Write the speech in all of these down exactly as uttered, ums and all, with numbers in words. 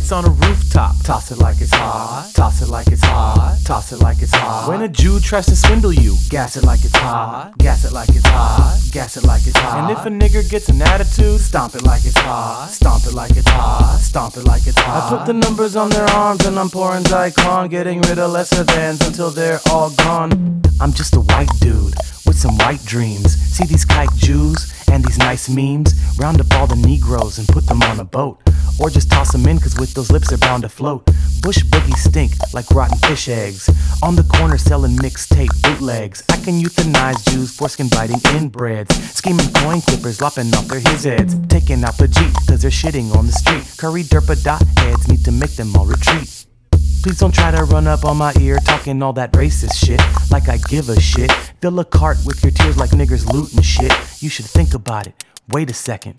faggots on a rooftop. Toss it like it's hot, toss it like it's hot, toss it like it's hot. When a Jew tries to swindle you, gas it like it's hot, gas it like it's hot, gas it like it's hot. And if a nigger gets an attitude, stomp it like it's hot, stomp it like it's hot, stomp it like it's hot. I put the numbers on their arms and I'm pouring Zyklon, getting rid of lesser thans until they're all gone. I'm just a white dude with some white dreams. See these kike Jews and these nice memes? Round up all the Negroes and put them on a boat. Or just toss them in, cause with those lips they're bound to float. Bush boogies stink like rotten fish eggs. On the corner selling mixtape bootlegs. I can euthanize Jews, foreskin biting inbreds. Scheming coin clippers, lopping off their his heads. Taking out the Jeep, cause they're shitting on the street. Curry derpa dot heads need to make them all retreat. Please don't try to run up on my ear talking all that racist shit like I give a shit. Fill a cart with your tears like niggers looting shit. You should think about it. Wait a second.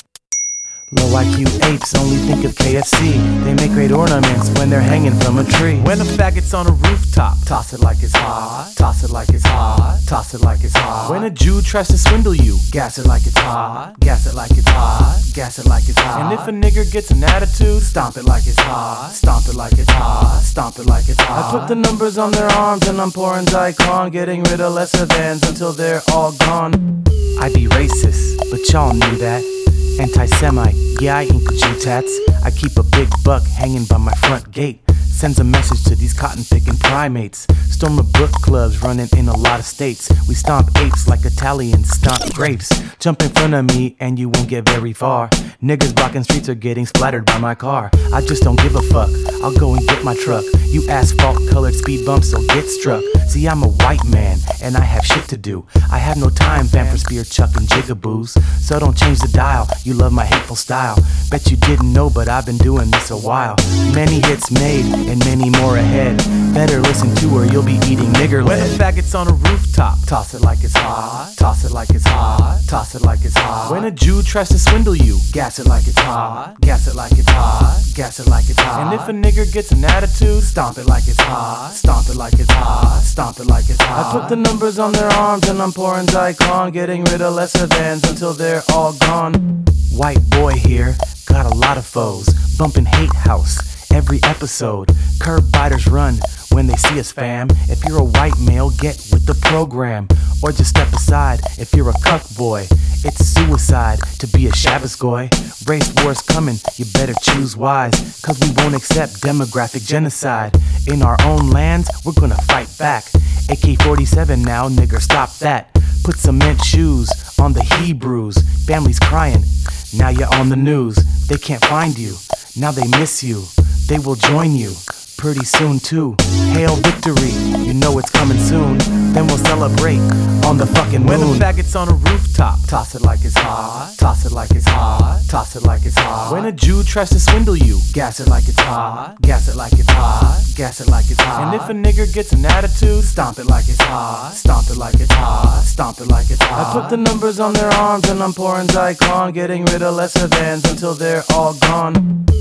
Low I Q apes only think of K F C. They make great ornaments when they're hanging from a tree. When a faggot's on a rooftop, toss it like it's hot, toss it like it's hot, toss it like it's hot. When a Jew tries to swindle you, gas it like it's hot, gas it like it's hot, gas it like it's hot. And if a nigger gets an attitude, stomp it like it's hot, stomp it like it's hot, stomp it like it's hot. I put the numbers on their arms and I'm pouring Zyklon, getting rid of lesser thans until they're all gone. I be racist, but y'all knew that. Anti-Semite, yeah I ink Jew tats. I keep a big buck hanging by my front gate. Sends a message to these cotton-picking primates. Storm of book clubs running in a lot of states. We stomp apes like Italians stomp grapes. Jump in front of me and you won't get very far. Niggas blocking streets are getting splattered by my car. I just don't give a fuck, I'll go and get my truck. You asphalt-colored speed bumps, so get struck. See, I'm a white man, and I have shit to do. I have no time, fam, for spear chucking jigaboos. So don't change the dial, you love my hateful style. Bet you didn't know, but I've been doing this a while. Many hits made, and many more ahead. Better listen to or you'll be eating nigger lead. When a faggot's on a rooftop, toss it like it's hot, toss it like it's hot, toss it like it's hot. When a Jew tries to swindle you, gas it like it's hot, gas it like it's hot, gas it like it's hot. And if a nigger gets an attitude, stomp it like it's hot, stomp it like it's hot, stomp it like it's hot. I put the numbers on their arms and I'm pouring Zyklon, getting rid of lesser thans until they're all gone. White boy here, got a lot of foes, bumping hate house every episode. Curb biters run when they see us, fam. If you're a white male, get with the program. Or just step aside if you're a cuck boy. It's suicide to be a Shabbos goy. Race war's coming, you better choose wise. Cause we won't accept demographic genocide. In our own lands, we're gonna fight back. A K forty-seven now, nigger, stop that. Put cement shoes on the Hebrews. Families crying, now you're on the news. They can't find you, now they miss you. They will join you pretty soon too. Hail victory, you know it's coming soon. Then we'll celebrate on the fucking moon. When a faggot's on a rooftop, toss it like it's hot, toss it like it's hot, toss it like it's hot. When a Jew tries to swindle you, gas it like it's hot, gas it like it's hot, gas it like it's hot. And if a nigger gets an attitude, stomp it like it's hot, stomp it like it's hot, stomp it like it's hot. I put the numbers on their arms and I'm pouring Zyklon, getting rid of lesser thans until they're all gone.